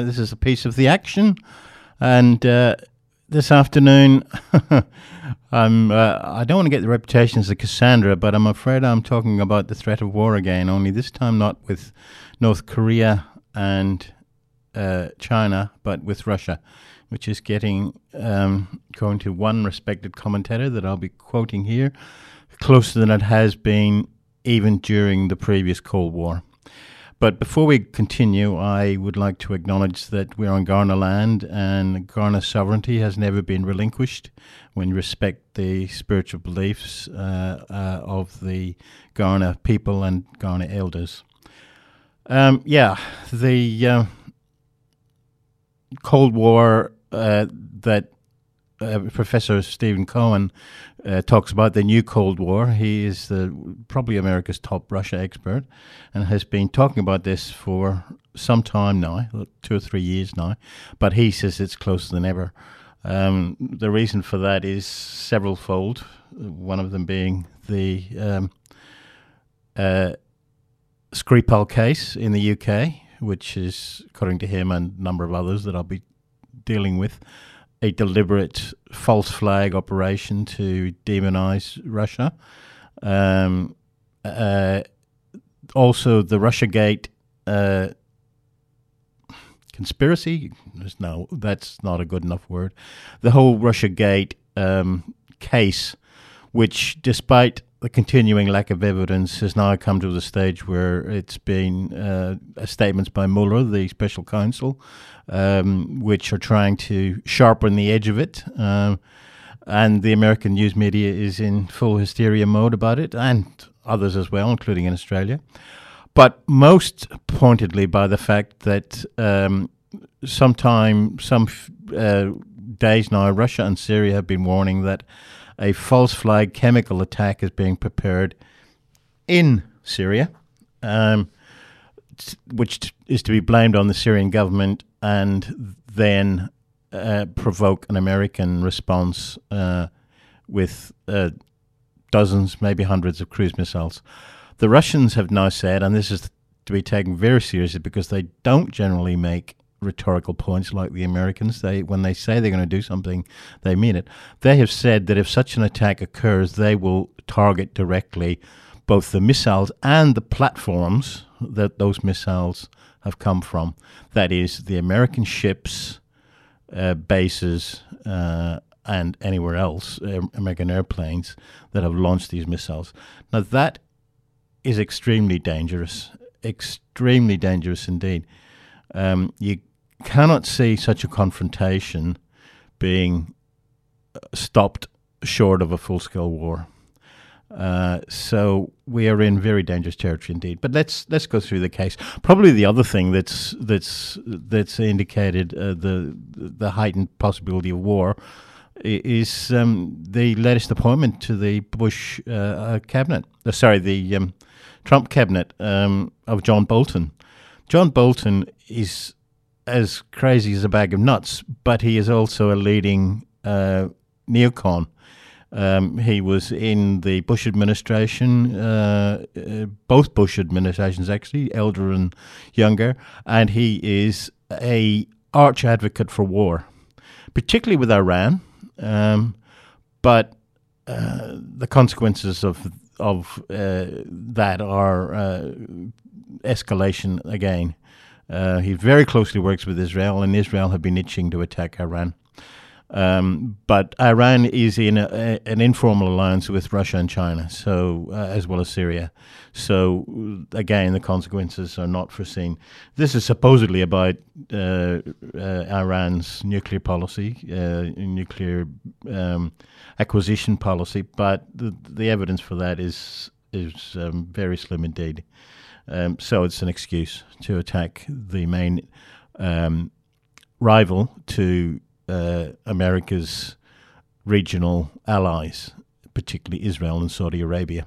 This is a piece of the action, and this afternoon, I don't want to get the reputation as a Cassandra, but I'm afraid I'm talking about the threat of war again. Only this time not with North Korea and China, but with Russia, which is getting, according to one respected commentator that I'll be quoting here, closer than it has been even during the previous Cold War. But before we continue, I would like to acknowledge that we're on Kaurna land, and Kaurna sovereignty has never been relinquished when you respect the spiritual beliefs of the Kaurna people and Kaurna elders. The Cold War that Professor Stephen Cohen talks about, the new Cold War. He is probably America's top Russia expert and has been talking about this for some time now, 2 or 3 years now, but he says it's closer than ever. The reason for that is several-fold, one of them being the Skripal case in the UK, which is, according to him and a number of others that I'll be dealing with, a deliberate false flag operation to demonize Russia. Also, the Russiagate conspiracy. No, that's not a good enough word. The whole Russiagate case, which, despite the continuing lack of evidence, has now come to the stage where it's been statements by Mueller, the special counsel, which are trying to sharpen the edge of it. And the American news media is in full hysteria mode about it, and others as well, including in Australia. But most pointedly by the fact that some days now, Russia and Syria have been warning that a false flag chemical attack is being prepared in Syria, which is to be blamed on the Syrian government and then provoke an American response with dozens, maybe hundreds of cruise missiles. The Russians have now said, and this is to be taken very seriously because they don't generally make rhetorical points like the Americans. When they say they're going to do something, they mean it. They have said that if such an attack occurs, they will target directly both the missiles and the platforms that those missiles have come from. That is, the American ships, bases, and anywhere else, American airplanes that have launched these missiles. Now, that is extremely dangerous indeed. You cannot see such a confrontation being stopped short of a full-scale war. So we are in very dangerous territory indeed. But let's go through the case. Probably the other thing that's indicated the heightened possibility of war is the latest appointment to the Bush cabinet. The Trump cabinet of John Bolton. John Bolton is as crazy as a bag of nuts, but he is also a leading neocon. He was in the Bush administration, both Bush administrations actually, elder and younger, and he is a arch advocate for war, particularly with Iran. But the consequences of that are escalation again. He very closely works with Israel, and Israel have been itching to attack Iran. But Iran is in an informal alliance with Russia and China, so as well as Syria. So again, the consequences are not foreseen. This is supposedly about Iran's nuclear policy, nuclear acquisition policy, but the evidence for that is very slim indeed. So it's an excuse to attack the main rival to America's regional allies, particularly Israel and Saudi Arabia.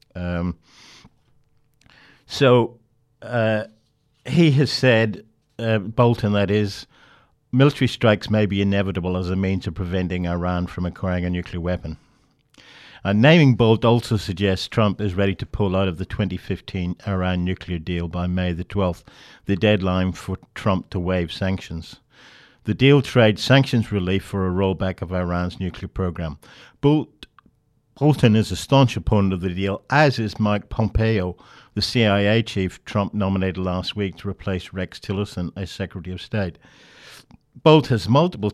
So he has said, Bolton that is, military strikes may be inevitable as a means of preventing Iran from acquiring a nuclear weapon. Naming Bolt also suggests Trump is ready to pull out of the 2015 Iran nuclear deal by May the 12th, the deadline for Trump to waive sanctions. The deal trades sanctions relief for a rollback of Iran's nuclear program. Bolton is a staunch opponent of the deal, as is Mike Pompeo, the CIA chief Trump nominated last week to replace Rex Tillerson as Secretary of State. Bolt has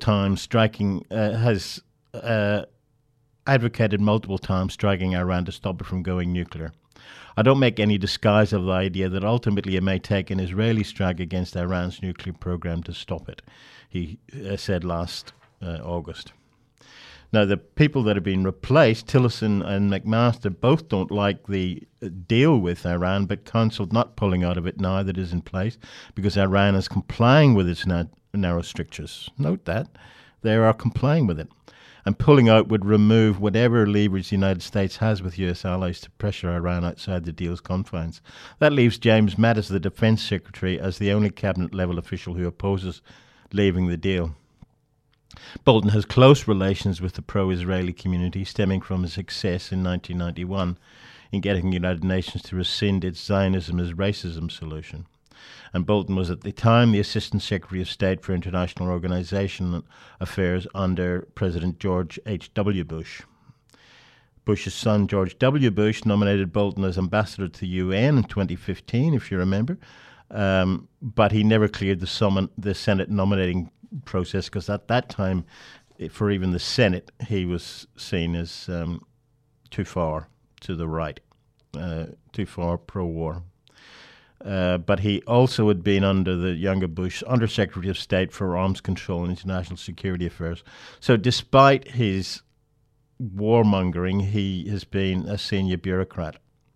advocated multiple times striking Iran to stop it from going nuclear. I don't make any disguise of the idea that ultimately it may take an Israeli strike against Iran's nuclear program to stop it, he said last August. Now, the people that have been replaced, Tillerson and McMaster, both don't like the deal with Iran, but counseled not pulling out of it now that it is in place because Iran is complying with its narrow strictures. Note that. They are complying with it. And pulling out would remove whatever leverage the United States has with US allies to pressure Iran outside the deal's confines. That leaves James Mattis, the Defense Secretary, as the only cabinet-level official who opposes leaving the deal. Bolton has close relations with the pro-Israeli community, stemming from his success in 1991 in getting the United Nations to rescind its Zionism as racism solution. And Bolton was at the time the Assistant Secretary of State for International Organization Affairs under President George H.W. Bush. Bush's son, George W. Bush, nominated Bolton as ambassador to the UN in 2015, if you remember, but he never cleared the Senate nominating process because at that time, for even the Senate, he was seen as too far to the right, too far pro-war. But he also had been under the younger Bush Undersecretary of State for Arms Control and International Security Affairs. So despite his warmongering, he has been a senior bureaucrat.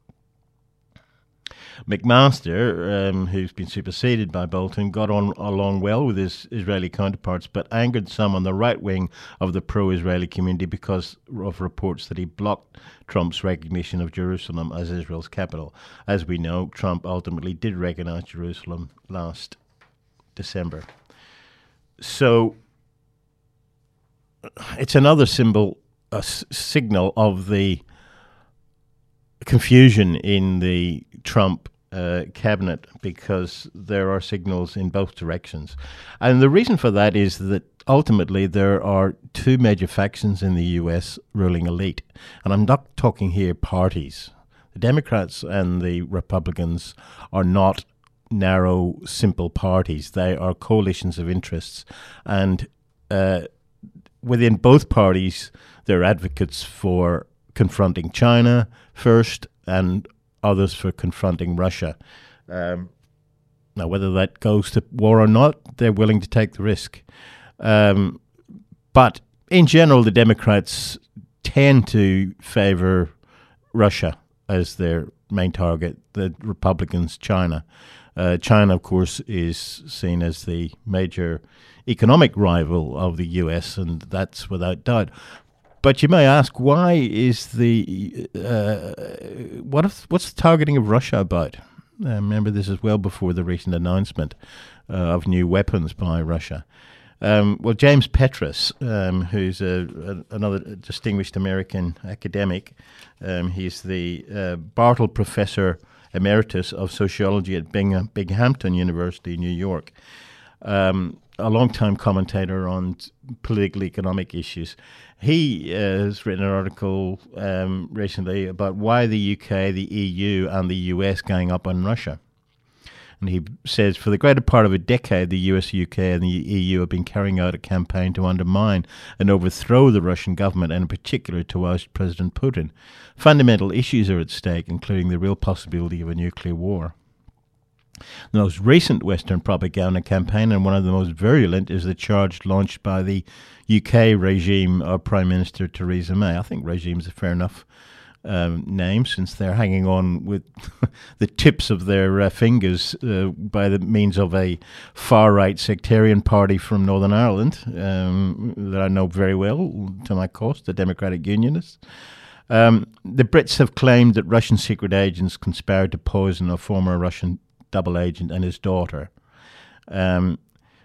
McMaster, who's been superseded by Bolton, got on along well with his Israeli counterparts, but angered some on the right wing of the pro-Israeli community because of reports that he blocked Trump's recognition of Jerusalem as Israel's capital. As we know, Trump ultimately did recognize Jerusalem last December. So it's another signal of the confusion in the Trump cabinet, because there are signals in both directions. And the reason for that is that ultimately there are two major factions in the US ruling elite. And I'm not talking here parties. The Democrats and the Republicans are not narrow, simple parties. They are coalitions of interests. And within both parties, there are advocates for confronting China first and others for confronting Russia. Now, whether that goes to war or not, they're willing to take the risk. But in general, the Democrats tend to favor Russia as their main target, the Republicans, China. China, of course, is seen as the major economic rival of the US, and that's without doubt. But you may ask, why is what's the targeting of Russia about? Remember, this is well before the recent announcement of new weapons by Russia. Well, James Petrus, who's another distinguished American academic, he's the Bartle Professor Emeritus of Sociology at Binghamton University, New York, a long-time commentator on political economic issues. He has written an article recently about why the UK, the EU, and the US gang up on Russia. And he says, for the greater part of a decade, the US, UK, and the EU have been carrying out a campaign to undermine and overthrow the Russian government, and in particular to oust President Putin. Fundamental issues are at stake, including the real possibility of a nuclear war. The most recent Western propaganda campaign, and one of the most virulent, is the charge launched by the UK regime of Prime Minister Theresa May. I think regime is a fair enough name, since they're hanging on with the tips of their fingers by the means of a far-right sectarian party from Northern Ireland that I know very well, to my cost, the Democratic Unionists. The Brits have claimed that Russian secret agents conspired to poison a former Russian double agent and his daughter.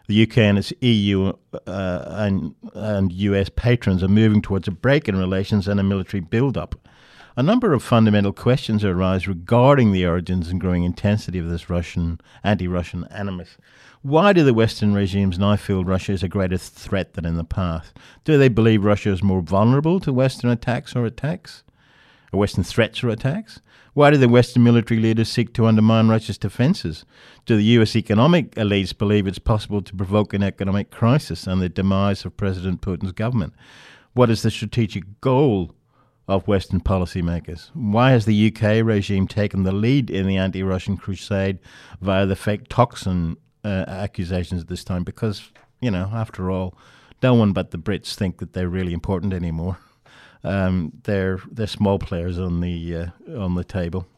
The UK and its EU and US patrons are moving towards a break in relations and a military build-up. A number of fundamental questions arise regarding the origins and growing intensity of this anti-Russian animus. Why do the Western regimes now feel Russia is a greater threat than in the past? Do they believe Russia is more vulnerable to Western attacks or Western threats or attacks? Why do the Western military leaders seek to undermine Russia's defences? Do the US economic elites believe it's possible to provoke an economic crisis and the demise of President Putin's government? What is the strategic goal of Western policymakers? Why has the UK regime taken the lead in the anti-Russian crusade via the fake toxin accusations at this time? Because, after all, no one but the Brits think that they're really important anymore. They're small players on the table.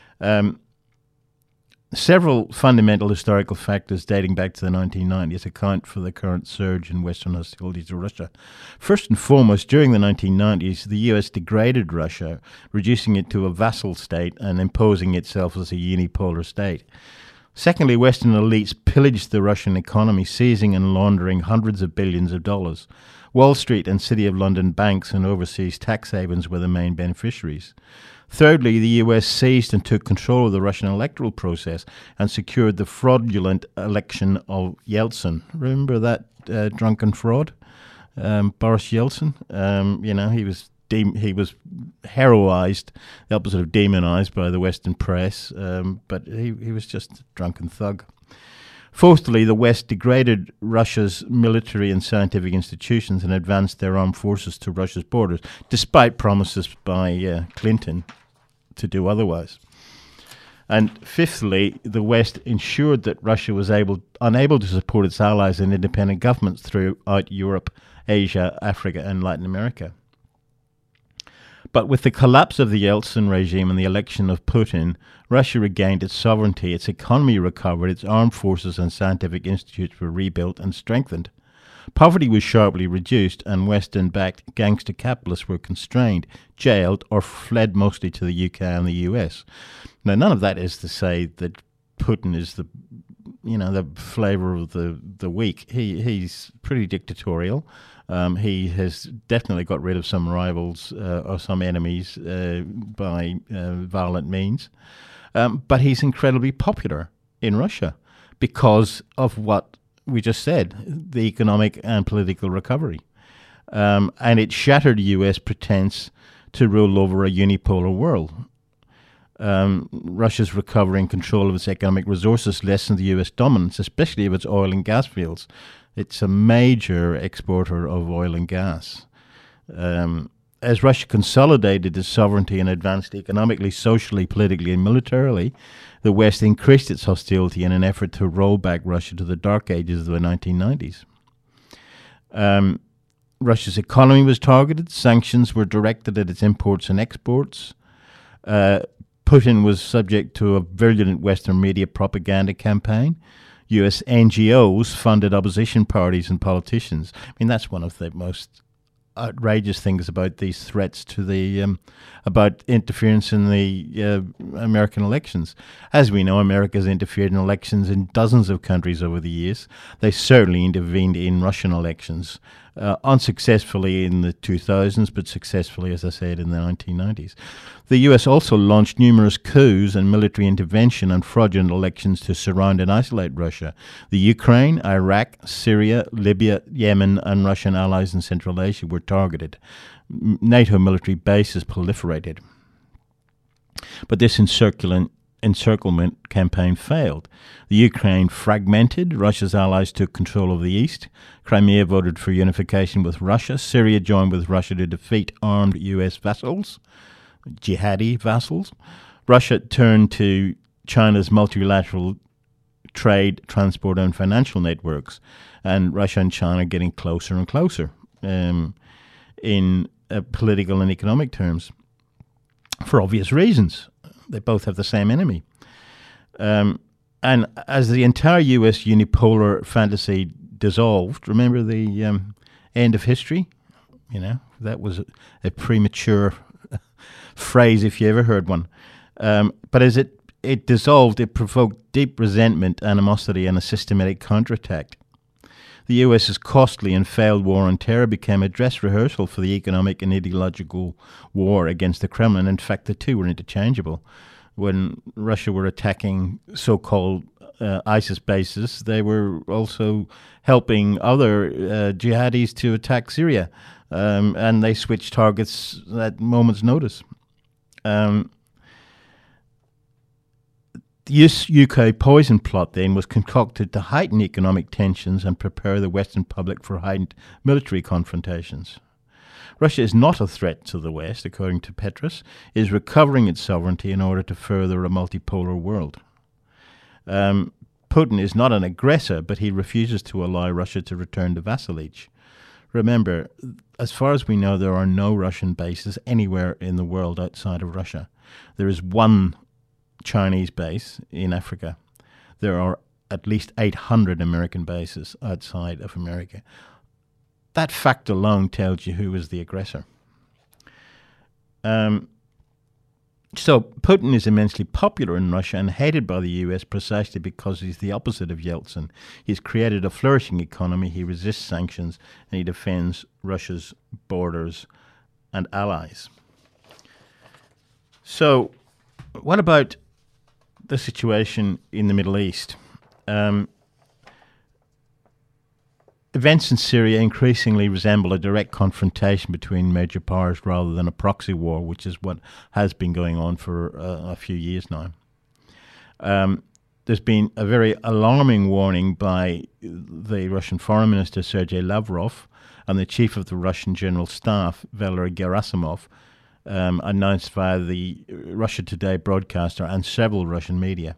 Several fundamental historical factors dating back to the 1990s account for the current surge in Western hostility to Russia. First and foremost, during the 1990s, the US degraded Russia, reducing it to a vassal state and imposing itself as a unipolar state. Secondly, Western elites pillaged the Russian economy, seizing and laundering hundreds of billions of dollars. Wall Street and City of London banks and overseas tax havens were the main beneficiaries. Thirdly, the US seized and took control of the Russian electoral process and secured the fraudulent election of Yeltsin. Remember that drunken fraud? Boris Yeltsin? He was heroized, the opposite of demonized by the Western press, but he was just a drunken thug. Fourthly, the West degraded Russia's military and scientific institutions and advanced their armed forces to Russia's borders, despite promises by Clinton to do otherwise. And fifthly, the West ensured that Russia was unable to support its allies and independent governments throughout Europe, Asia, Africa, and Latin America. But with the collapse of the Yeltsin regime and the election of Putin, Russia regained its sovereignty, its economy recovered, its armed forces and scientific institutes were rebuilt and strengthened. Poverty was sharply reduced, and Western-backed gangster capitalists were constrained, jailed, or fled mostly to the UK and the US. Now, none of that is to say that Putin is the flavour of the week. He's pretty dictatorial. He has definitely got rid of some rivals or some enemies by violent means. But he's incredibly popular in Russia because of what we just said, the economic and political recovery. And it shattered US pretense to rule over a unipolar world. Russia's recovering control of its economic resources lessened the US dominance, especially of its oil and gas fields. It's a major exporter of oil and gas. As Russia consolidated its sovereignty and advanced economically, socially, politically, and militarily, the West increased its hostility in an effort to roll back Russia to the dark ages of the 1990s. Russia's economy was targeted. Sanctions were directed at its imports and exports. Putin was subject to a virulent Western media propaganda campaign. US NGOs funded opposition parties and politicians. I mean, that's one of the most outrageous things about these threats to the about interference in the American elections. As we know, America's interfered in elections in dozens of countries over the years. They certainly intervened in Russian elections, unsuccessfully in the 2000s, but successfully, as I said, in the 1990s. The US also launched numerous coups and military intervention and fraudulent elections to surround and isolate Russia. The Ukraine, Iraq, Syria, Libya, Yemen, and Russian allies in Central Asia were targeted. NATO military bases proliferated. But this encirclement campaign failed. The Ukraine fragmented. Russia's allies took control of the east. Crimea voted for unification with Russia. Syria joined with Russia to defeat armed US vassals, jihadi vassals. Russia turned to China's multilateral trade, transport, and financial networks. And Russia and China are getting closer and closer in political and economic terms, for obvious reasons. They both have the same enemy. And as the entire US unipolar fantasy dissolved, remember the end of history? That was a premature phrase if you ever heard one. But as it dissolved, it provoked deep resentment, animosity, and a systematic counterattack. The US's costly and failed war on terror became a dress rehearsal for the economic and ideological war against the Kremlin. In fact, the two were interchangeable. When Russia were attacking so-called ISIS bases, they were also helping other jihadis to attack Syria, and they switched targets at moment's notice. This UK poison plot then was concocted to heighten economic tensions and prepare the Western public for heightened military confrontations. Russia is not a threat to the West, according to Petraeus. It is recovering its sovereignty in order to further a multipolar world. Putin is not an aggressor, but he refuses to allow Russia to return to vassalage. Remember, as far as we know, there are no Russian bases anywhere in the world outside of Russia. There is one Chinese base in Africa. There are at least 800 American bases outside of America. That fact alone tells you who is the aggressor. So Putin is immensely popular in Russia and hated by the US precisely because he's the opposite of Yeltsin. He's created a flourishing economy, he resists sanctions, and he defends Russia's borders and allies. So what about the situation in the Middle East? Events in Syria increasingly resemble a direct confrontation between major powers rather than a proxy war, which is what has been going on for a few years now. There's been a very alarming warning by the Russian Foreign Minister Sergei Lavrov and the Chief of the Russian General Staff, Valery Gerasimov, announced via the Russia Today broadcaster and several Russian media.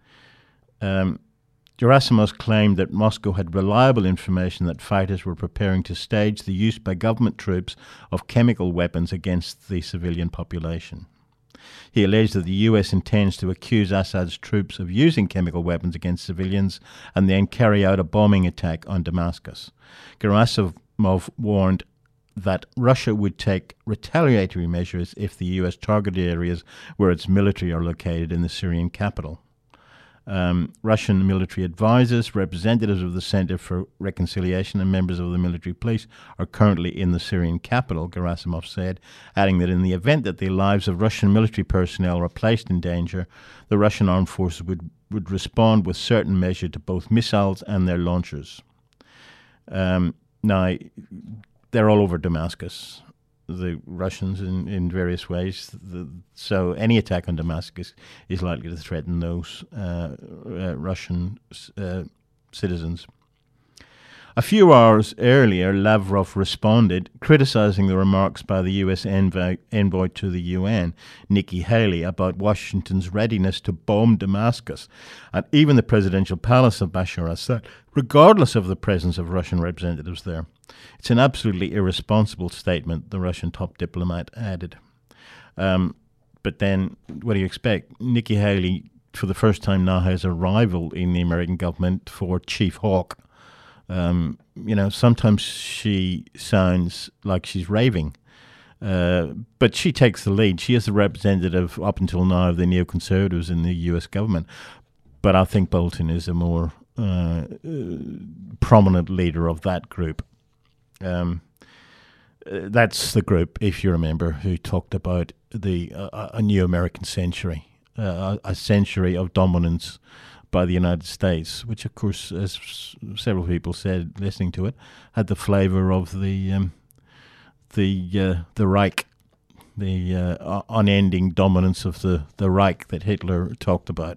Gerasimov claimed that Moscow had reliable information that fighters were preparing to stage the use by government troops of chemical weapons against the civilian population. He alleged that the US intends to accuse Assad's troops of using chemical weapons against civilians and then carry out a bombing attack on Damascus. Gerasimov warned that Russia would take retaliatory measures if the US targeted areas where its military are located in the Syrian capital. Russian military advisors, representatives of the Center for Reconciliation and members of the military police are currently in the Syrian capital, Gerasimov said, adding that in the event that the lives of Russian military personnel are placed in danger, the Russian armed forces would respond with certain measure to both missiles and their launchers. Now, they're all over Damascus, the Russians, in various ways. So any attack on Damascus is likely to threaten those Russian citizens. A few hours earlier, Lavrov responded, criticizing the remarks by the U.S. envoy to the UN, Nikki Haley, about Washington's readiness to bomb Damascus and even the presidential palace of Bashar Assad, regardless of the presence of Russian representatives there. It's an absolutely irresponsible statement, the Russian top diplomat added. But then, what do you expect? Nikki Haley, for the first time now, has a rival in the American government for Chief Hawk. Sometimes she sounds like she's raving, but she takes the lead. She is the representative up until now of the neoconservatives in the U.S. government. But I think Bolton is a more prominent leader of that group. That's the group, if you remember, who talked about a new American century, a century of dominance by the United States, which, of course, as several people said listening to it, had the flavor of the Reich, the unending dominance of the Reich that Hitler talked about.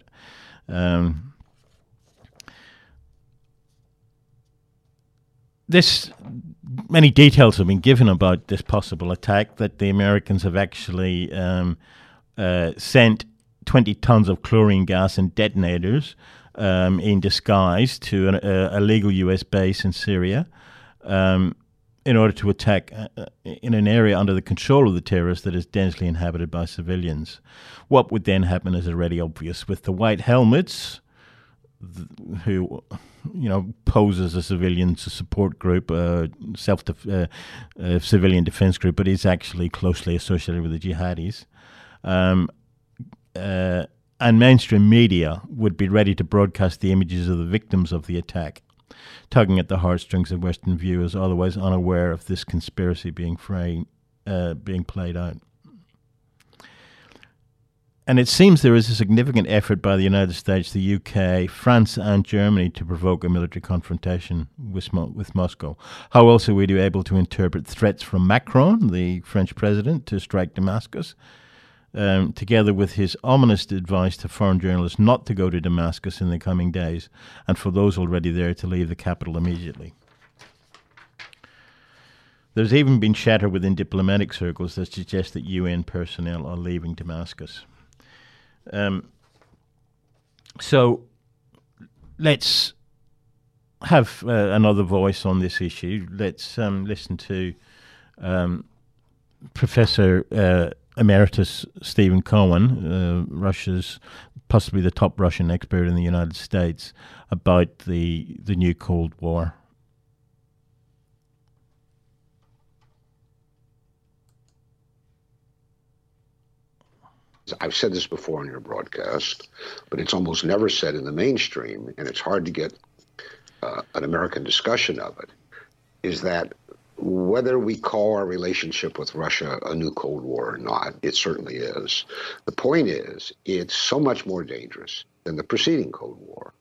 Many details have been given about this possible attack, that the Americans have actually sent 20 tons of chlorine gas and detonators in disguise to a legal US base in Syria in order to attack in an area under the control of the terrorists that is densely inhabited by civilians. What would then happen is already obvious, with the white helmets, who pose as a civilian support group, civilian defense group, but is actually closely associated with the jihadis. And mainstream media would be ready to broadcast the images of the victims of the attack. tugging at the heartstrings of Western viewers, otherwise unaware of this conspiracy being played out. And it seems there is a significant effort by the United States, the UK, France and Germany to provoke a military confrontation with Moscow. How else are we able to interpret threats from Macron, the French president, to strike Damascus, together with his ominous advice to foreign journalists not to go to Damascus in the coming days, and for those already there to leave the capital immediately? There's even been chatter within diplomatic circles that suggests that UN personnel are leaving Damascus. So let's have another voice on this issue. Let's listen to Professor Emeritus Stephen Cohen, Russia's possibly the top Russian expert in the United States, about the new Cold War. I've said this before on your broadcast, but it's almost never said in the mainstream, and it's hard to get an American discussion of it, is that whether we call our relationship with Russia a new Cold War or not, it certainly is. The point is, it's so much more dangerous than the preceding Cold War.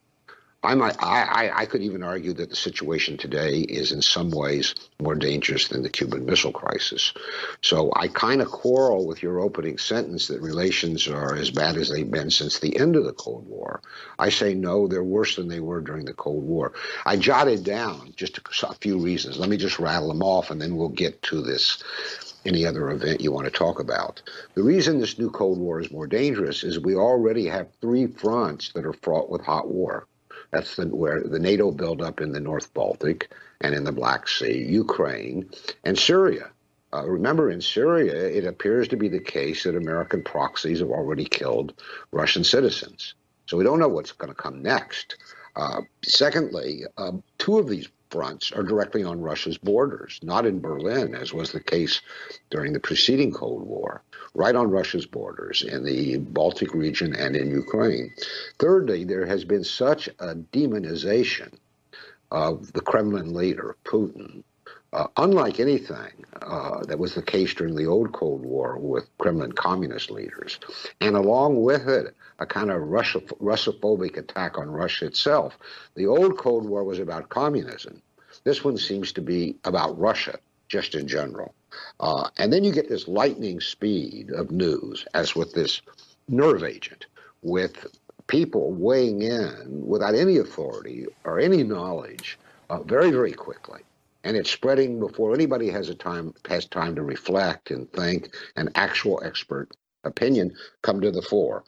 I could even argue that the situation today is in some ways more dangerous than the Cuban Missile Crisis. So I kind of quarrel with your opening sentence that relations are as bad as they've been since the end of the Cold War. I say no, they're worse than they were during the Cold War. I jotted down just a few reasons. Let me just rattle them off, and then we'll get to this. Any other event you want to talk about. The reason this new Cold War is more dangerous is we already have 3 fronts that are fraught with hot war. That's where the NATO buildup in the North Baltic and in the Black Sea, Ukraine, and Syria. Remember, in Syria, it appears to be the case that American proxies have already killed Russian citizens. So we don't know what's going to come next. Secondly, 2 of these fronts are directly on Russia's borders, not in Berlin, as was the case during the preceding Cold War, right on Russia's borders in the Baltic region and in Ukraine. Thirdly, there has been such a demonization of the Kremlin leader, Putin, unlike anything that was the case during the old Cold War with Kremlin communist leaders. And along with it, a kind of Russophobic attack on Russia itself. The old Cold War was about communism. This one seems to be about Russia, just in general. And then you get this lightning speed of news, as with this nerve agent, with people weighing in without any authority or any knowledge very, very quickly. And it's spreading before anybody has time to reflect and think, and actual expert opinion come to the fore.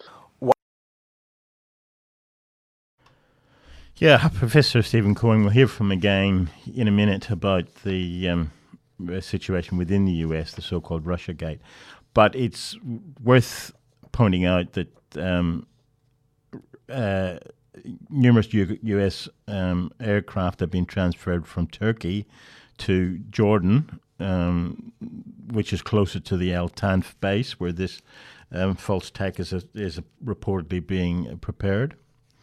Yeah, Professor Stephen Cohen, we'll hear from again in a minute about the situation within the US, the so-called Russiagate. But it's worth pointing out that numerous US aircraft have been transferred from Turkey to Jordan, which is closer to the Al Tanf base, where this false attack is reportedly being prepared.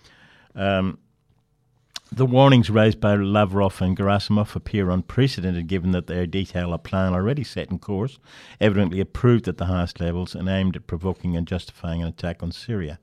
The warnings raised by Lavrov and Gerasimov appear unprecedented, given that they detail a plan already set in course, evidently approved at the highest levels and aimed at provoking and justifying an attack on Syria.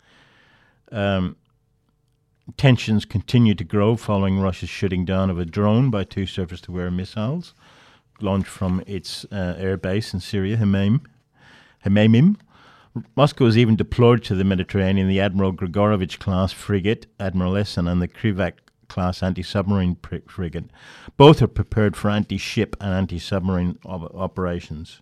Tensions continue to grow following Russia's shooting down of a drone by 2 surface-to-air missiles launched from its air base in Syria, Hmeimim. Moscow has even deployed to the Mediterranean the Admiral Grigorovich-class frigate, Admiral Essen, and the Krivak-class anti-submarine frigate. Both are prepared for anti-ship and anti-submarine operations.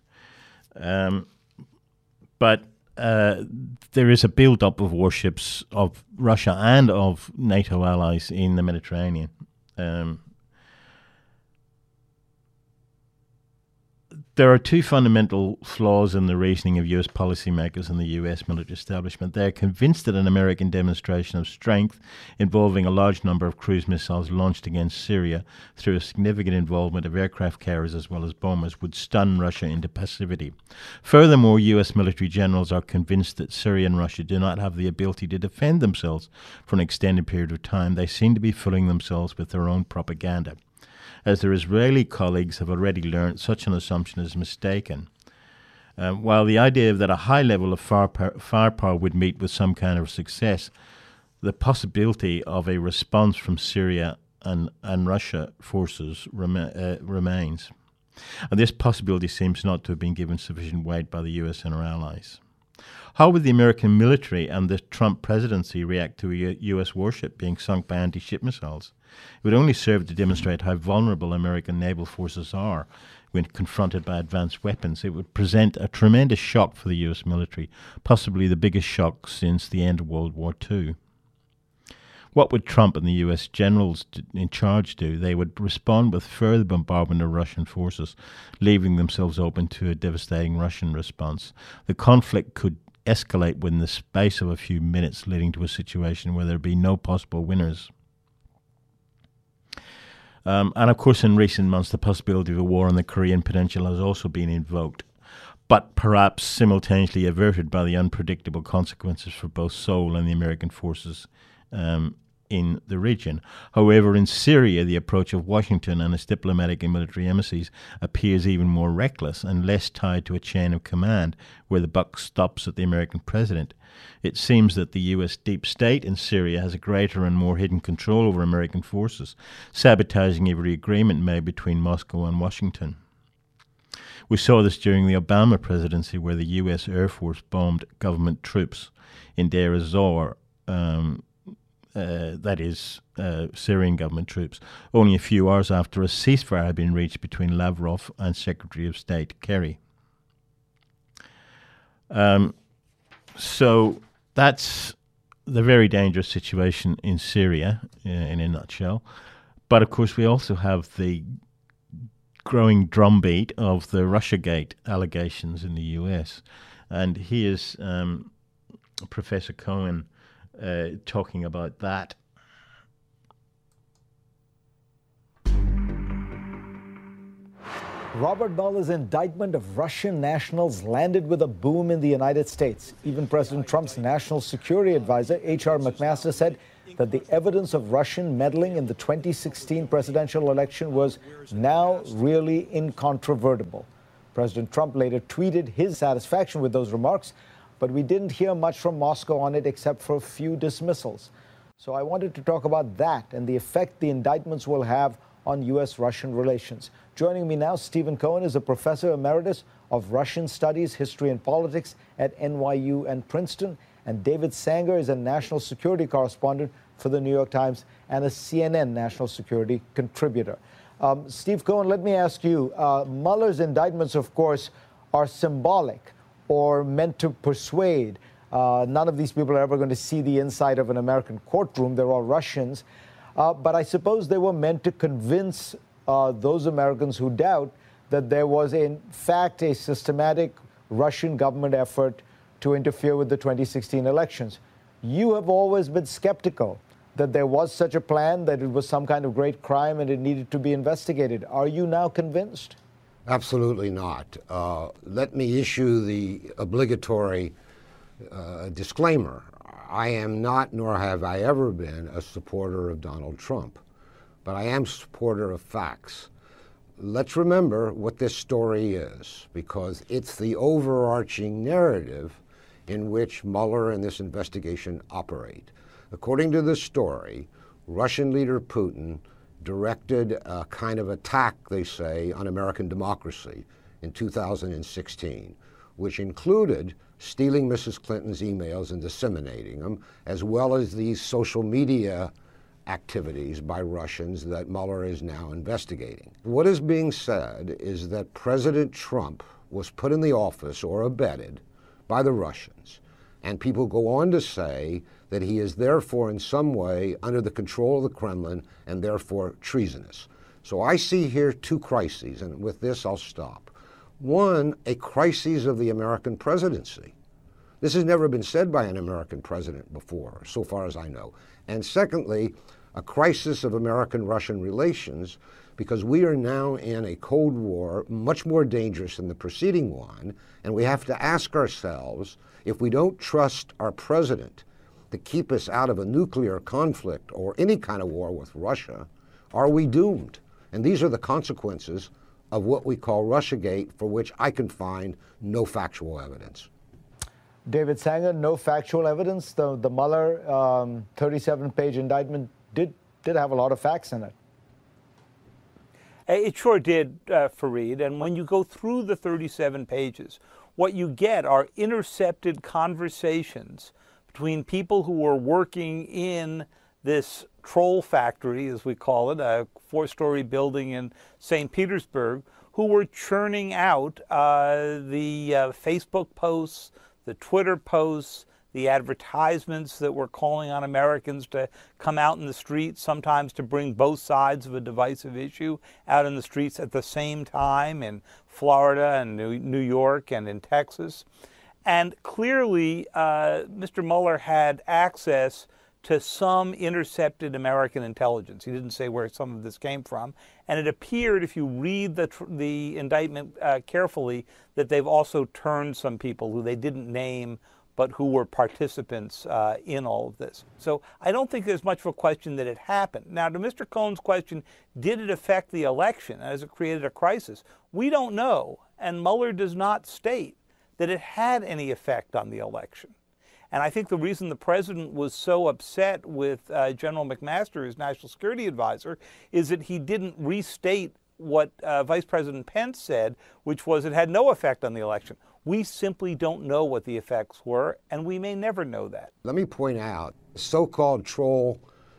But there is a build-up of warships of Russia and of NATO allies in the Mediterranean. There are two fundamental flaws in the reasoning of US policymakers and the US military establishment. They are convinced that an American demonstration of strength involving a large number of cruise missiles launched against Syria through a significant involvement of aircraft carriers as well as bombers would stun Russia into passivity. Furthermore, US military generals are convinced that Syria and Russia do not have the ability to defend themselves for an extended period of time. They seem to be fooling themselves with their own propaganda. As their Israeli colleagues have already learned, such an assumption is mistaken. While the idea that a high level of firepower would meet with some kind of success, the possibility of a response from Syria and Russia forces remains. And this possibility seems not to have been given sufficient weight by the US and our allies. How would the American military and the Trump presidency react to a US warship being sunk by anti-ship missiles? It would only serve to demonstrate how vulnerable American naval forces are when confronted by advanced weapons. It would present a tremendous shock for the US military, possibly the biggest shock since the end of World War II. What would Trump and the US generals in charge do? They would respond with further bombardment of Russian forces, leaving themselves open to a devastating Russian response. The conflict could escalate within the space of a few minutes, leading to a situation where there would be no possible winners. And of course, in recent months, the possibility of a war on the Korean Peninsula has also been invoked, but perhaps simultaneously averted by the unpredictable consequences for both Seoul and the American forces in the region. However, in Syria, the approach of Washington and its diplomatic and military embassies appears even more reckless and less tied to a chain of command where the buck stops at the American president. It seems that the U.S. deep state in Syria has a greater and more hidden control over American forces, sabotaging every agreement made between Moscow and Washington. We saw this during the Obama presidency, where the U.S. Air Force bombed government troops in Deir ez-Zor, that is, Syrian government troops, only a few hours after a ceasefire had been reached between Lavrov and Secretary of State Kerry. So that's the very dangerous situation in Syria, in a nutshell. But of course, we also have the growing drumbeat of the Russiagate allegations in the US. And here's Professor Cohen talking about that. Robert Mueller's indictment of Russian nationals landed with a boom in the United States. Even President Trump's national security advisor, H.R. McMaster, said that the evidence of Russian meddling in the 2016 presidential election was now really incontrovertible. President Trump later tweeted his satisfaction with those remarks, but we didn't hear much from Moscow on it except for a few dismissals. So I wanted to talk about that and the effect the indictments will have on U.S.-Russian relations. Joining me now, Stephen Cohen is a professor emeritus of Russian Studies, History and Politics at NYU and Princeton, and David Sanger is a national security correspondent for the New York Times and a CNN national security contributor. Steve Cohen, let me ask you, Mueller's indictments, of course, are symbolic or meant to persuade. None of these people are ever going to see the inside of an American courtroom. They're all Russians. But I suppose they were meant to convince those Americans who doubt that there was, in fact, a systematic Russian government effort to interfere with the 2016 elections. You have always been skeptical that there was such a plan, that it was some kind of great crime and it needed to be investigated. Are you now convinced? Absolutely not. Let me issue the obligatory disclaimer. I am not, nor have I ever been, a supporter of Donald Trump, but I am a supporter of facts. Let's remember what this story is, because it's the overarching narrative in which Mueller and this investigation operate. According to the story, Russian leader Putin directed a kind of attack, they say, on American democracy in 2016, which included stealing Mrs. Clinton's emails and disseminating them, as well as these social media activities by Russians that Mueller is now investigating. What is being said is that President Trump was put in the office or abetted by the Russians, and people go on to say that he is therefore in some way under the control of the Kremlin and therefore treasonous. So I see here two crises, and with this I'll stop. One, a crisis of the American presidency. This has never been said by an American president before, so far as I know. And secondly, a crisis of American-Russian relations, because we are now in a Cold War much more dangerous than the preceding one, and we have to ask ourselves, if we don't trust our president to keep us out of a nuclear conflict or any kind of war with Russia, are we doomed? And these are the consequences of what we call Russiagate, for which I can find no factual evidence. David Sanger, no factual evidence. The Mueller 37-page indictment did have a lot of facts in it. It sure did, Fareed. And when you go through the 37 pages, what you get are intercepted conversations between people who were working in this troll factory, as we call it, a 4-story building in St. Petersburg, who were churning out the Facebook posts, the Twitter posts, the advertisements that were calling on Americans to come out in the streets, sometimes to bring both sides of a divisive issue out in the streets at the same time in Florida and New York and in Texas. And clearly, Mr. Mueller had access to some intercepted American intelligence. He didn't say where some of this came from. And it appeared, if you read the indictment carefully, that they've also turned some people who they didn't name, but who were participants in all of this. So I don't think there's much of a question that it happened. Now, to Mr. Cohen's question, did it affect the election? Has it created a crisis? We don't know. And Mueller does not state that it had any effect on the election. And I think the reason the president was so upset with General McMaster, his national security advisor, is that he didn't restate what Vice President Pence said, which was it had no effect on the election. We simply don't know what the effects were, and we may never know that. Let me point out, the so-called troll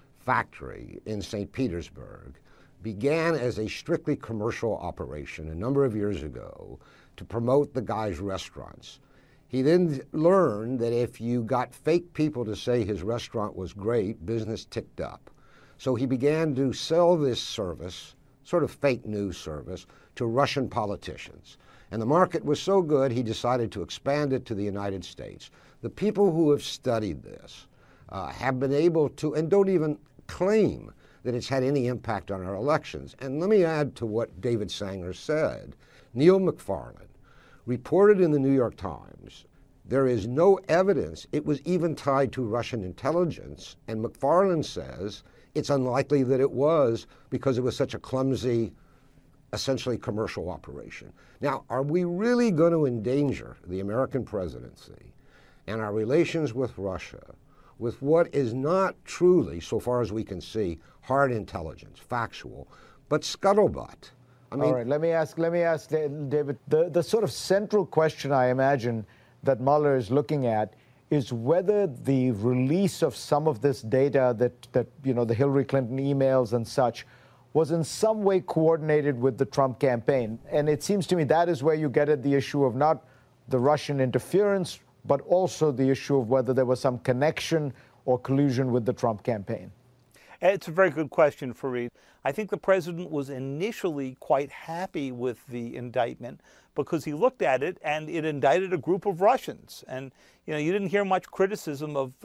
factory in St. Petersburg began as a strictly commercial operation a number of years ago to promote the guy's restaurants. He then learned that if you got fake people to say his restaurant was great, business ticked up. So he began to sell this service, sort of fake news service, to Russian politicians. And the market was so good, he decided to expand it to the United States. The people who have studied this have been able to, and don't even claim that it's had any impact on our elections. And let me add to what David Sanger said. Neil McFarlane reported in the New York Times, there is no evidence it was even tied to Russian intelligence, and McFarlane says it's unlikely that it was because it was such a clumsy, essentially commercial operation. Now, are we really going to endanger the American presidency and our relations with Russia with what is not truly, so far as we can see, hard intelligence, factual, but scuttlebutt? I mean, all right, let me ask David, the sort of central question I imagine that Mueller is looking at is whether the release of some of this data that the Hillary Clinton emails and such was in some way coordinated with the Trump campaign. And it seems to me that is where you get at the issue of not the Russian interference, but also the issue of whether there was some connection or collusion with the Trump campaign. It's a very good question, Fareed. I think the president was initially quite happy with the indictment because he looked at it and it indicted a group of Russians. And you didn't hear much criticism of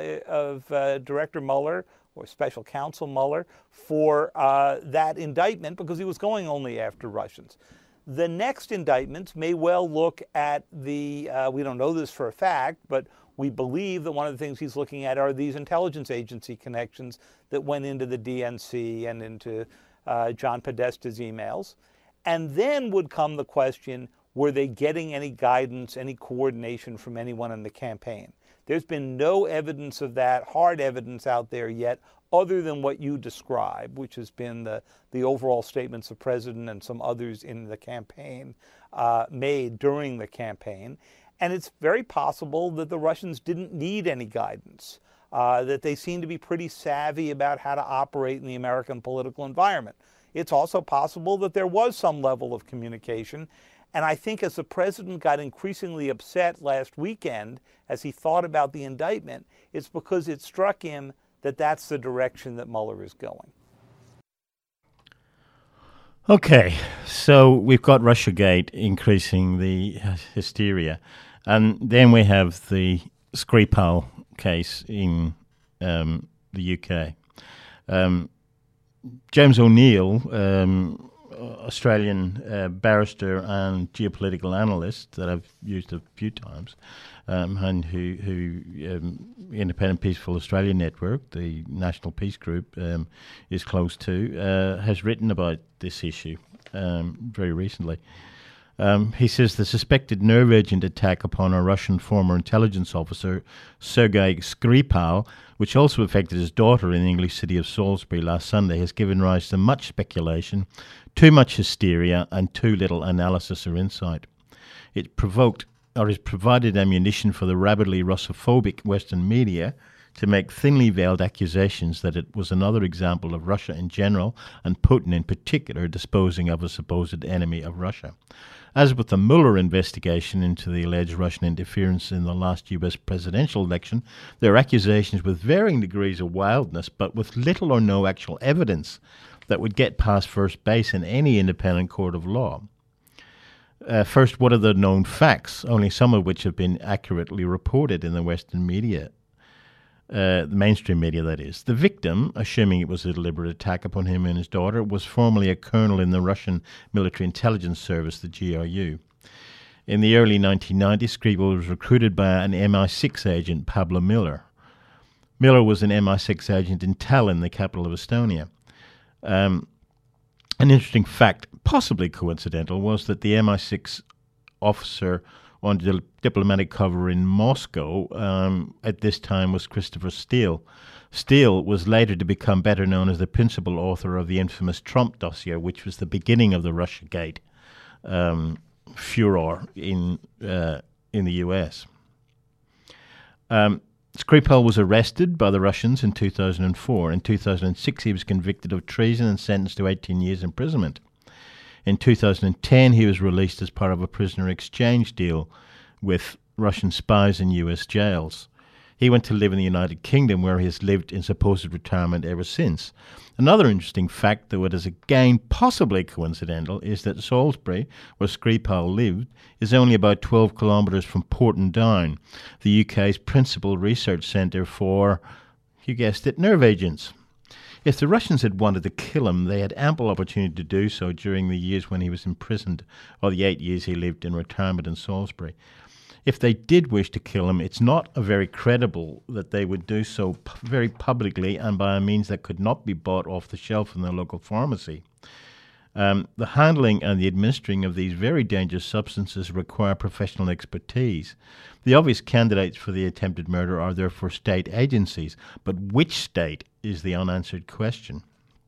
Director Mueller or Special Counsel Mueller for that indictment because he was going only after Russians. The next indictments may well look at we don't know this for a fact, but we believe that one of the things he's looking at are these intelligence agency connections that went into the DNC and into John Podesta's emails. And then would come the question, were they getting any guidance, any coordination from anyone in the campaign? There's been no evidence of that, hard evidence out there yet, other than what you describe, which has been the overall statements the president and some others in the campaign made during the campaign. And it's very possible that the Russians didn't need any guidance, that they seem to be pretty savvy about how to operate in the American political environment. It's also possible that there was some level of communication. And I think as the president got increasingly upset last weekend as he thought about the indictment, it's because it struck him that that's the direction that Mueller is going. Okay, so we've got Russiagate increasing the hysteria, and then we have the Skripal case in the UK. James O'Neill, Australian barrister and geopolitical analyst that I've used a few times, and who Independent Peaceful Australia Network, the National Peace Group, is close to, has written about this issue very recently. He says the suspected nerve agent attack upon a Russian former intelligence officer, Sergei Skripal, which also affected his daughter in the English city of Salisbury last Sunday, has given rise to much speculation, too much hysteria, and too little analysis or insight. It provoked or has provided ammunition for the rabidly Russophobic Western media to make thinly veiled accusations that it was another example of Russia in general and Putin in particular disposing of a supposed enemy of Russia. As with the Mueller investigation into the alleged Russian interference in the last US presidential election, there are accusations with varying degrees of wildness, but with little or no actual evidence that would get past first base in any independent court of law. First, what are the known facts, only some of which have been accurately reported in the Western media? The mainstream media, that is. The victim, assuming it was a deliberate attack upon him and his daughter, was formerly a colonel in the Russian Military Intelligence Service, the GRU. In the early 1990s, Skripal was recruited by an MI6 agent, Pablo Miller. Miller was an MI6 agent in Tallinn, the capital of Estonia. An interesting fact, possibly coincidental, was that the MI6 officer on diplomatic cover in Moscow at this time was Christopher Steele. Steele was later to become better known as the principal author of the infamous Trump dossier, which was the beginning of the Russiagate furor in the US. Skripal was arrested by the Russians in 2004. In 2006, he was convicted of treason and sentenced to 18 years imprisonment. In 2010, he was released as part of a prisoner exchange deal with Russian spies in US jails. He went to live in the United Kingdom, where he has lived in supposed retirement ever since. Another interesting fact, though it is again possibly coincidental, is that Salisbury, where Skripal lived, is only about 12 kilometres from Portadown, the UK's principal research centre for, you guessed it, nerve agents. If the Russians had wanted to kill him, they had ample opportunity to do so during the years when he was imprisoned, or the 8 years he lived in retirement in Salisbury. If they did wish to kill him, it's not very credible that they would do so very publicly and by a means that could not be bought off the shelf in their local pharmacy. The handling and the administering of these very dangerous substances require professional expertise. The obvious candidates for the attempted murder are therefore state agencies, but which state is the unanswered question.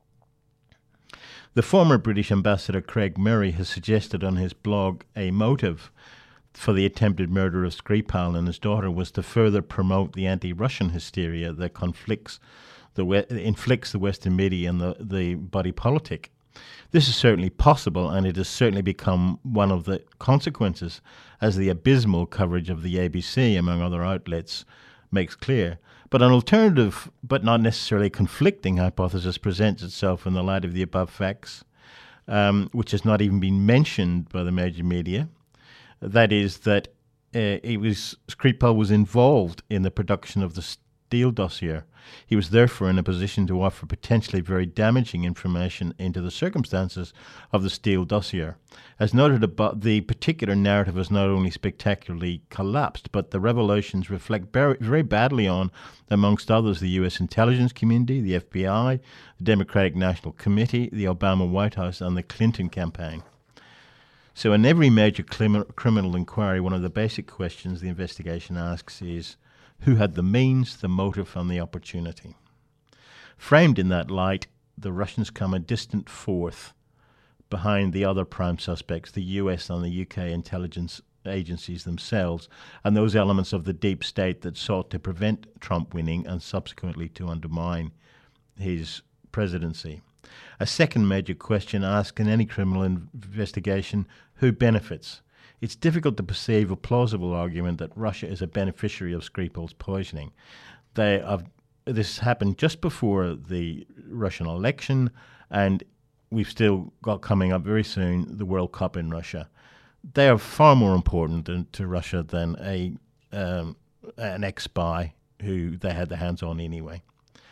The former British ambassador Craig Murray has suggested on his blog a motive for the attempted murder of Skripal and his daughter was to further promote the anti-Russian hysteria that inflicts the Western media and the body politic. This is certainly possible, and it has certainly become one of the consequences, as the abysmal coverage of the ABC, among other outlets, makes clear. But an alternative, but not necessarily conflicting hypothesis presents itself in the light of the above facts, which has not even been mentioned by the major media. That is that Skripal was involved in the production of the Steele dossier. He was therefore in a position to offer potentially very damaging information into the circumstances of the Steele dossier. As noted above, the particular narrative has not only spectacularly collapsed, but the revelations reflect very badly on, amongst others, the U.S. intelligence community, the FBI, the Democratic National Committee, the Obama White House, and the Clinton campaign. So in every major criminal inquiry, one of the basic questions the investigation asks is, who had the means, the motive, and the opportunity? Framed in that light, the Russians come a distant fourth behind the other prime suspects, the US and the UK intelligence agencies themselves, and those elements of the deep state that sought to prevent Trump winning and subsequently to undermine his presidency. A second major question asked in any criminal investigation, who benefits? It's difficult to perceive a plausible argument that Russia is a beneficiary of Skripal's poisoning. This happened just before the Russian election, and we've still got coming up very soon the World Cup in Russia. They are far more important to Russia than an ex-spy who they had their hands on anyway.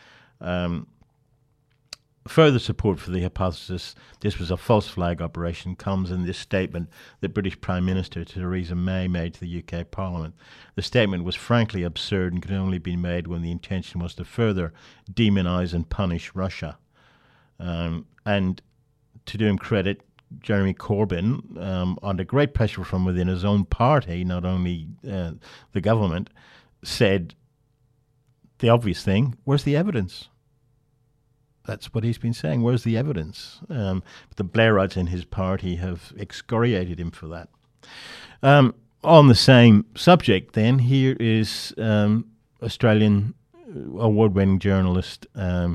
Further support for the hypothesis this was a false flag operation comes in this statement that British Prime Minister Theresa May made to the UK Parliament. The statement was frankly absurd and could only be made when the intention was to further demonise and punish Russia. And to do him credit, Jeremy Corbyn, under great pressure from within his own party, not only the government, said the obvious thing, where's the evidence? That's what he's been saying. Where's the evidence? The Blairites in his party have excoriated him for that. On the same subject, then, here is Australian award-winning journalist John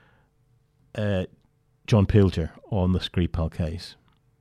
Pilger on the Skripal case.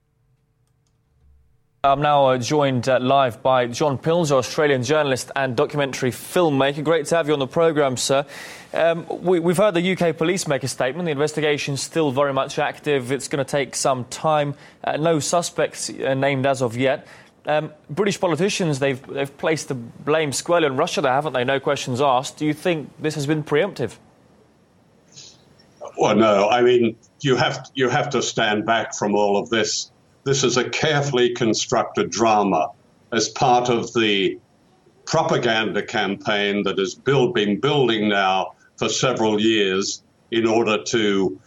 I'm now joined live by John Pilger, Australian journalist and documentary filmmaker. Great to have you on the programme, sir. We've heard the UK police make a statement. The investigation's still very much active. It's going to take some time. No suspects named as of yet. British politicians, they've placed the blame squarely on Russia there, haven't they? No questions asked. Do you think this has been preemptive? Well, no. I mean, you have to stand back from all of this. This is a carefully constructed drama as part of the propaganda campaign that has been building now for several years in order to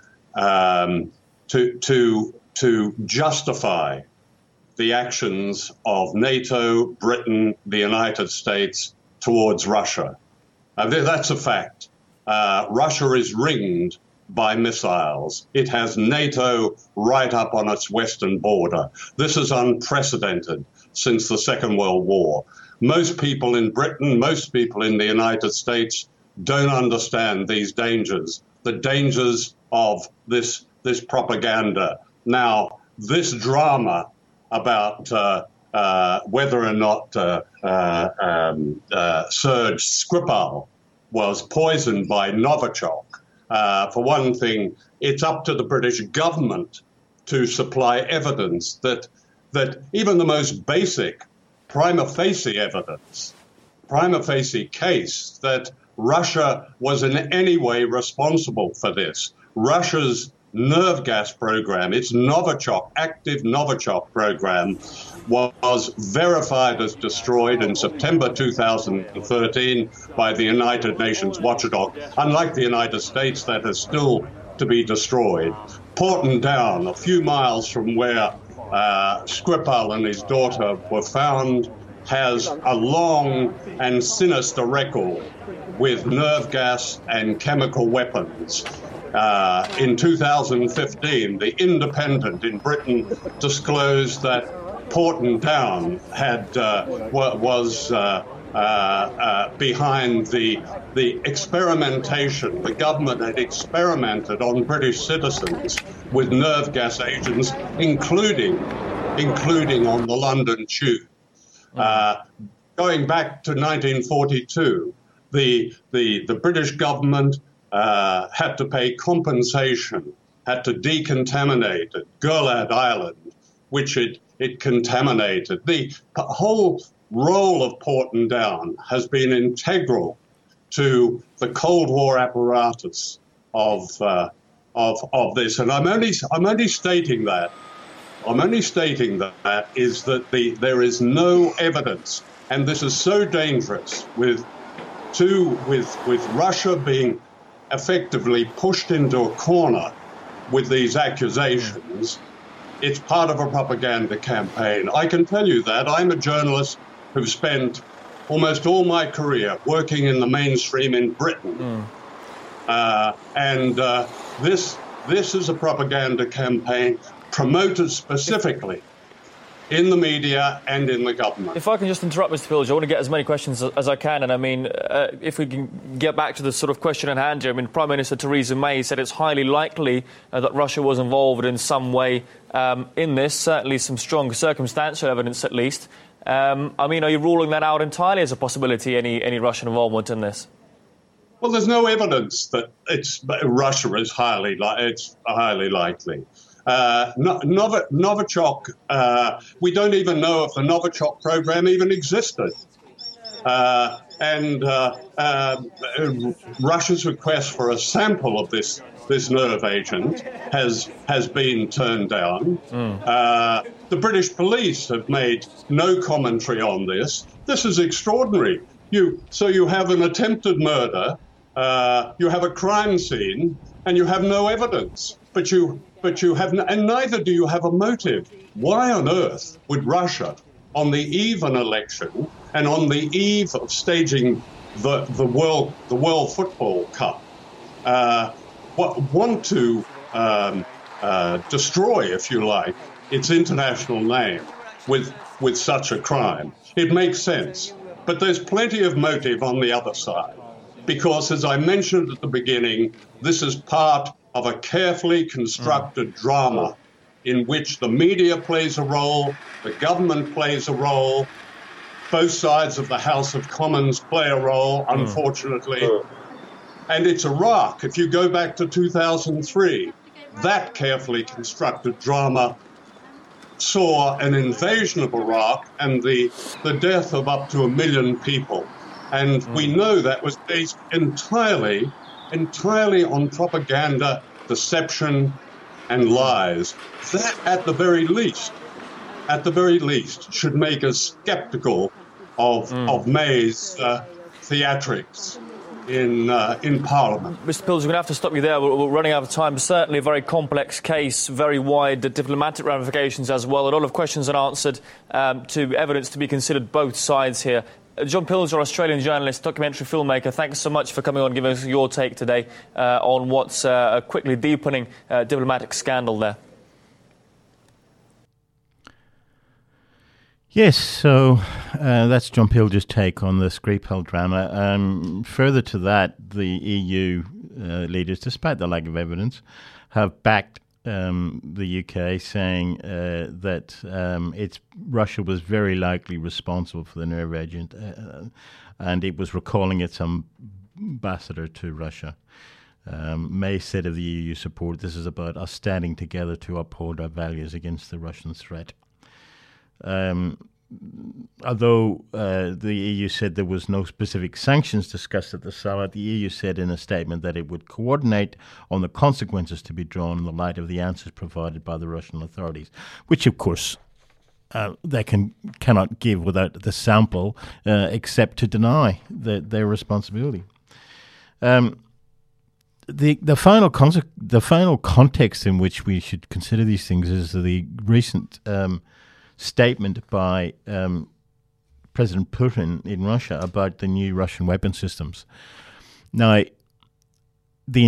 justify the actions of NATO, Britain, the United States towards Russia. That's a fact. Russia is ringed by missiles. It has NATO right up on its western border. This is unprecedented since the Second World War. Most people in Britain, most people in the United States don't understand these dangers, the dangers of this propaganda. Now, this drama about whether or not Sergei Skripal was poisoned by Novichok, for one thing, it's up to the British government to supply evidence that even the most basic prima facie evidence, prima facie case that Russia was in any way responsible for this. Russia's nerve gas program, its Novichok, active Novichok program, was verified as destroyed in September 2013 by the United Nations watchdog. Unlike the United States, that is still to be destroyed. Porton Down, a few miles from where Skripal and his daughter were found, has a long and sinister record with nerve gas and chemical weapons. In 2015, The Independent in Britain disclosed that Porton Down was behind the experimentation. The government had experimented on British citizens with nerve gas agents, including on the London Tube. Going back to 1942, the British government had to pay compensation, had to decontaminate Gurlad Island, which it contaminated. The whole role of Porton Down has been integral to the Cold War apparatus of this, and I'm only stating that. Is that there is no evidence, and this is so dangerous with Russia being effectively pushed into a corner with these accusations. It's part of a propaganda campaign. I can tell you that. I'm a journalist who've spent almost all my career working in the mainstream in Britain. This is a propaganda campaign promoted specifically in the media and in the government. If I can just interrupt, Mr. Pilger, I want to get as many questions as I can. And I mean, if we can get back to the sort of question at hand here, I mean, Prime Minister Theresa May said it's highly likely that Russia was involved in some way in this, certainly some strong circumstantial evidence at least. I mean, are you ruling that out entirely as a possibility, any Russian involvement in this? Well, there's no evidence that Russia is highly likely. Novichok, we don't even know if the Novichok program even existed. And Russia's request for a sample of this nerve agent has been turned down. The British police have made no commentary on this. This is extraordinary. So you have an attempted murder, you have a crime scene, and you have no evidence. But you have, and neither do you have a motive. Why on earth would Russia, on the eve of an election and on the eve of staging the World Football Cup, want to destroy, if you like, its international name with such a crime? It makes sense. But there's plenty of motive on the other side, because, as I mentioned at the beginning, this is part of a carefully constructed drama in which the media plays a role, the government plays a role, both sides of the House of Commons play a role, unfortunately. And it's Iraq. If you go back to 2003, that carefully constructed drama saw an invasion of Iraq and the death of up to 1 million people. And we know that was based entirely on propaganda, deception, and lies. That, at the very least, should make us skeptical of May's theatrics in Parliament. Mr. Pills, we're going to have to stop you there. We're running out of time. Certainly a very complex case, very wide diplomatic ramifications as well. A lot of questions unanswered, to evidence to be considered both sides here. John Pilger, Australian journalist, documentary filmmaker, thanks so much for coming on and giving us your take today on what's a quickly deepening diplomatic scandal there. Yes, so that's John Pilger's take on the Skripal drama. Further to that, the EU leaders, despite the lack of evidence, have backed the UK, saying that Russia was very likely responsible for the nerve agent, and it was recalling its ambassador to Russia. May said of the EU support, "This is about us standing together to uphold our values against the Russian threat." Although the EU said there was no specific sanctions discussed at the summit, the EU said in a statement that it would coordinate on the consequences to be drawn in the light of the answers provided by the Russian authorities, which, of course, they cannot give without the sample, except to deny their responsibility. The final context in which we should consider these things is the recent statement by President Putin in Russia about the new Russian weapon systems. Now, the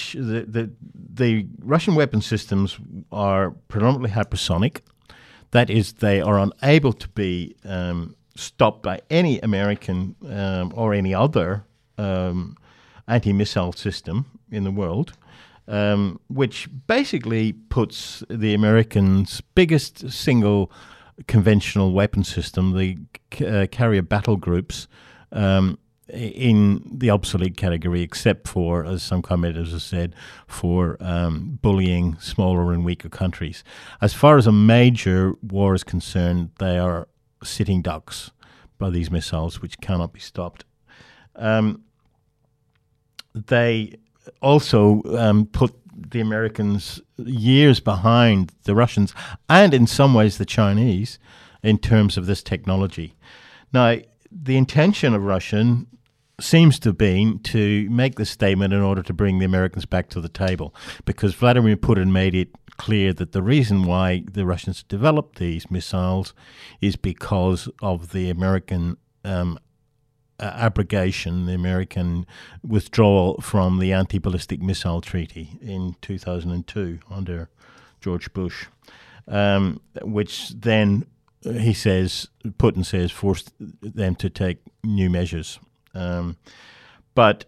Russian weapon systems are predominantly hypersonic. That is, they are unable to be stopped by any American or any other anti-missile system in the world, which basically puts the Americans' biggest single conventional weapon system, the carrier battle groups, in the obsolete category, except for, as some commentators have said, for bullying smaller and weaker countries. As far as a major war is concerned, they are sitting ducks by these missiles, which cannot be stopped. They also put the Americans years behind the Russians and in some ways the Chinese in terms of this technology. Now, the intention of Russia seems to have been to make this statement in order to bring the Americans back to the table, because Vladimir Putin made it clear that the reason why the Russians developed these missiles is because of the American abrogation, the American withdrawal from the anti-ballistic missile treaty in 2002 under George Bush, which then, Putin says, forced them to take new measures. But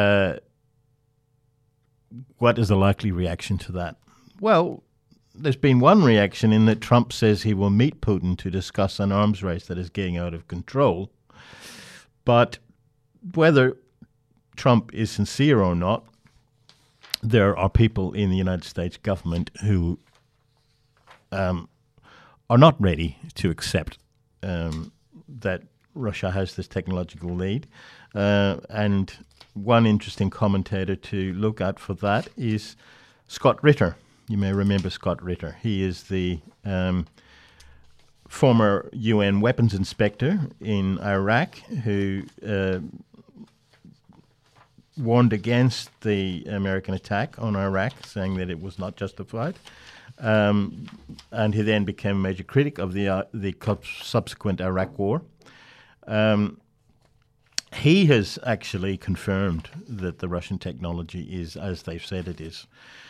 what is the likely reaction to that? Well, there's been one reaction in that Trump says he will meet Putin to discuss an arms race that is getting out of control. But whether Trump is sincere or not, there are people in the United States government who are not ready to accept that Russia has this technological lead. And one interesting commentator to look at for that is Scott Ritter. You may remember Scott Ritter. He is the former UN weapons inspector in Iraq who warned against the American attack on Iraq, saying that it was not justified. And he then became a major critic of the subsequent Iraq war. He has actually confirmed that the Russian technology is as they've said it is.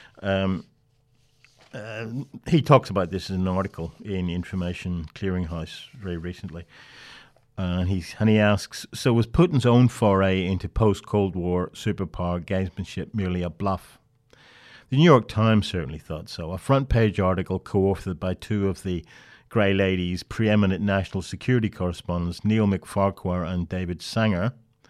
He talks about this in an article in Information Clearinghouse very recently. And he asks, so was Putin's own foray into post-Cold War superpower gamesmanship merely a bluff? The New York Times certainly thought so. A front-page article co-authored by two of the Grey Ladies' preeminent national security correspondents, Neil McFarquhar and David Sanger,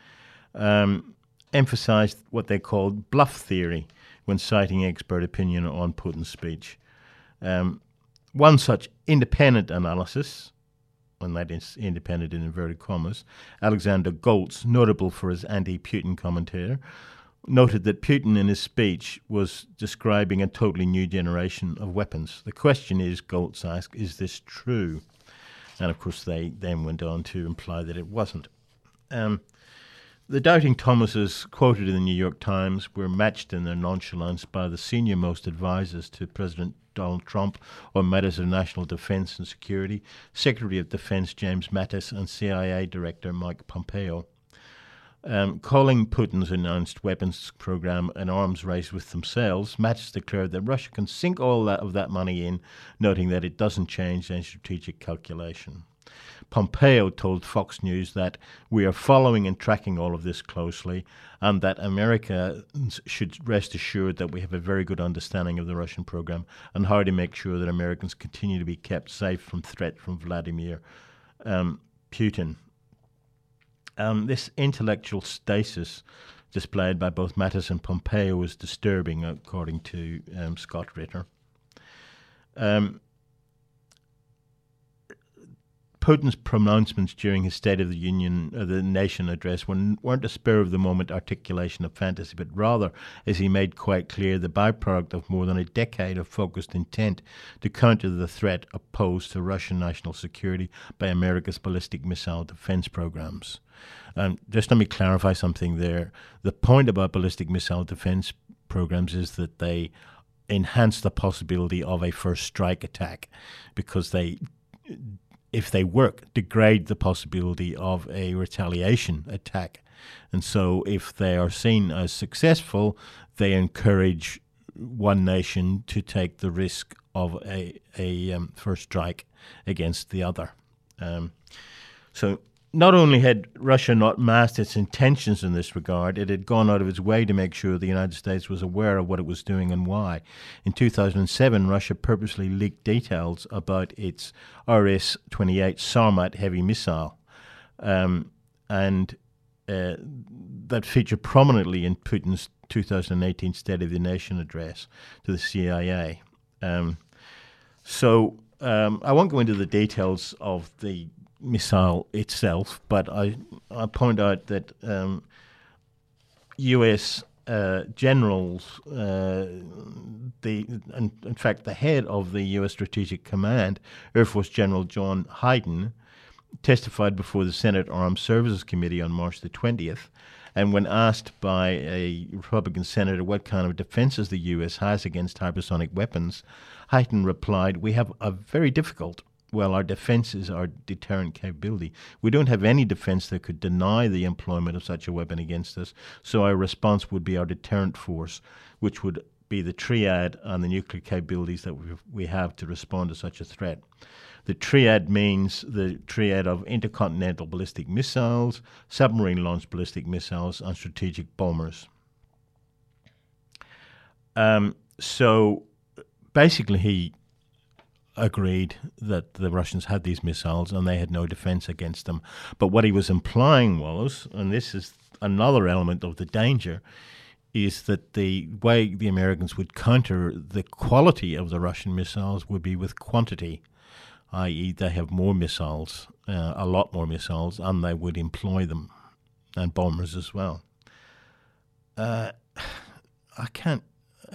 emphasized what they called bluff theory when citing expert opinion on Putin's speech. One such independent analysis, and that is independent in inverted commas, Alexander Goltz, notable for his anti-Putin commentator, noted that Putin in his speech was describing a totally new generation of weapons. The question is, Goltz asked, is this true? And of course they then went on to imply that it wasn't. The doubting Thomases quoted in the New York Times were matched in their nonchalance by the senior-most advisors to President Donald Trump on matters of national defense and security, Secretary of Defense James Mattis and CIA Director Mike Pompeo. Calling Putin's announced weapons program an arms race with themselves, Mattis declared that Russia can sink all of that money in, noting that it doesn't change any strategic calculation. Pompeo told Fox News that we are following and tracking all of this closely and that Americans should rest assured that we have a very good understanding of the Russian program and how to make sure that Americans continue to be kept safe from threat from Vladimir Putin. This intellectual stasis displayed by both Mattis and Pompeo is disturbing, according to Scott Ritter. Putin's pronouncements during his State of the Union, the Nation address, weren't a spur-of-the-moment articulation of fantasy, but rather, as he made quite clear, the byproduct of more than a decade of focused intent to counter the threat posed to Russian national security by America's ballistic missile defense programs. Just let me clarify something there. The point about ballistic missile defense programs is that they enhance the possibility of a first strike attack because they, if they work, degrade the possibility of a retaliation attack. And so if they are seen as successful, they encourage one nation to take the risk of a first strike against the other. So not only had Russia not masked its intentions in this regard, it had gone out of its way to make sure the United States was aware of what it was doing and why. In 2007, Russia purposely leaked details about its RS-28 Sarmat heavy missile, and that featured prominently in Putin's 2018 State of the Nation address to the CIA. So I won't go into the details of the missile itself, but I point out that U.S. generals, in fact, the head of the U.S. Strategic Command, Air Force General John Hyten, testified before the Senate Armed Services Committee on March the 20th, and when asked by a Republican senator what kind of defenses the U.S. has against hypersonic weapons, Hyten replied, "We have a very difficult. Well, our defense is our deterrent capability. We don't have any defense that could deny the employment of such a weapon against us, so our response would be our deterrent force, which would be the triad and the nuclear capabilities that we have to respond to such a threat." The triad means the triad of intercontinental ballistic missiles, submarine-launched ballistic missiles, and strategic bombers. So basically he agreed that the Russians had these missiles and they had no defense against them. But what he was implying was, and this is another element of the danger, is that the way the Americans would counter the quality of the Russian missiles would be with quantity, i.e. they have more missiles, a lot more missiles, and they would employ them, and bombers as well. I can't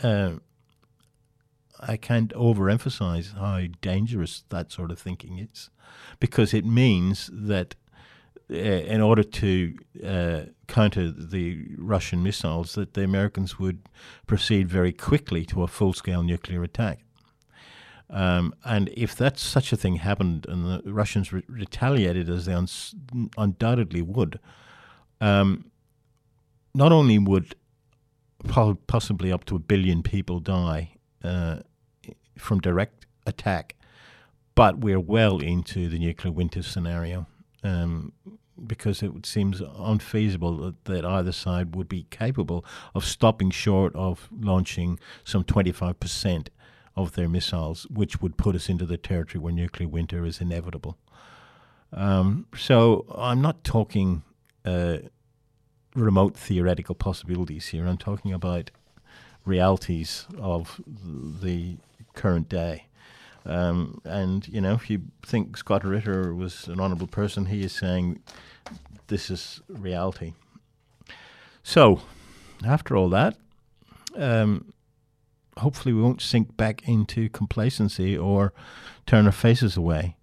overemphasize how dangerous that sort of thinking is, because it means that in order to counter the Russian missiles, that the Americans would proceed very quickly to a full-scale nuclear attack. And if such a thing happened and the Russians retaliated, as they undoubtedly would, not only would possibly up to 1 billion people die from direct attack, but we're well into the nuclear winter scenario, because it seems unfeasible that either side would be capable of stopping short of launching some 25% of their missiles, which would put us into the territory where nuclear winter is inevitable. So I'm not talking remote theoretical possibilities here. I'm talking about realities of the current day. And, you know, if you think Scott Ritter was an honourable person, he is saying this is reality. So, after all that, hopefully we won't sink back into complacency or turn our faces away.